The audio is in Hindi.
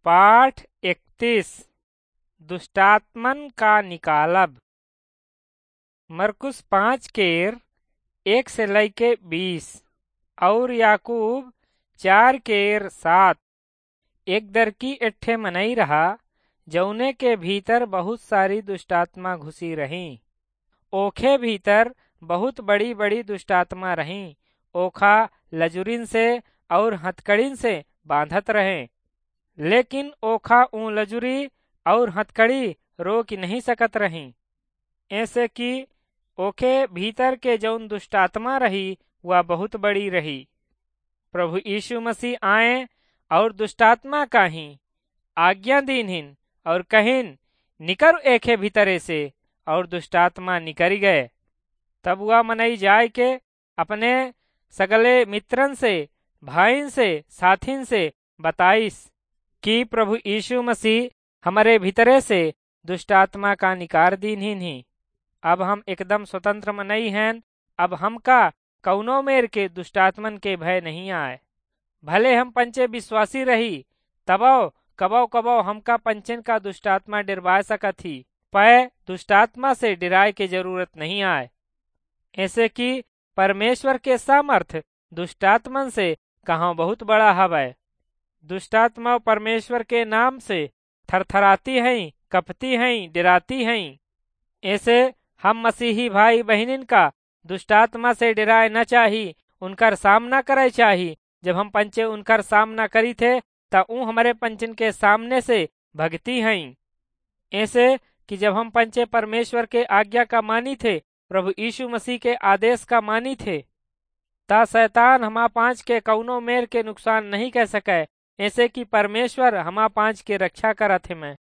पाठ 31 दुष्टात्मन का निकालब। मरकुस 5 केर 1 से लैके 20 और याकूब 4 केर 7। एक दरकी एठे मनई रहा जौने के भीतर बहुत सारी दुष्टात्मा घुसी रहीं। ओखे भीतर बहुत बड़ी बड़ी दुष्टात्मा रहीं। ओखा लजुरिन से और हथकड़िन से बांधत रहें, लेकिन ओखा ऊँ लजुरी और हथकड़ी रोक नहीं सकत रहीं। ऐसे कि ओखे भीतर के जौन दुष्टात्मा रही वह बहुत बड़ी रही। प्रभु यीशु मसीह आए और दुष्टात्मा काहीं आज्ञा दीनहिन और कहिन निकर एखे भीतरे से, और दुष्टात्मा निकरी गए। तब वह मनई जाय के अपने सगले मित्रन से, भाईन से, साथिन से बताइस कि प्रभु यीशु मसीह हमारे भीतरे से दुष्टात्मा का निकार दीनहिन ही। अब हम एकदम स्वतंत्र मनई हैं। अब हमका कौनो मेर के दुष्टात्मन के भय नहीं आए। भले हम पंचे विश्वासी रही तबो कबो कबो हमका पंचन का दुष्टात्मा डरवा सकत ही, पै दुष्टात्मा से डराए के जरूरत नहीं आए। ऐसे कि परमेश्वर के सामर्थ दुष्टात्मन से कहाँ बहुत बड़ा हवै। दुष्टात्मा परमेश्वर के नाम से थरथराती हैं, कपती हैं, डराती हैं। ऐसे हम मसीही भाई बहनिन का दुष्टात्मा से डराए न चाही, उनकर सामना करे चाही। जब हम पंचे उनकर सामना करी थे त ऊ हमारे पंचन के सामने से भगती हैं। ऐसे कि जब हम पंचे परमेश्वर के आज्ञा का मानी थे, प्रभु यीशु मसीह के आदेश का मानी थे, ता शैतान हमा पांच के कौनो मेर के नुकसान नहीं कह सके। ऐसे कि परमेश्वर हमा पांच के रक्षा करत है।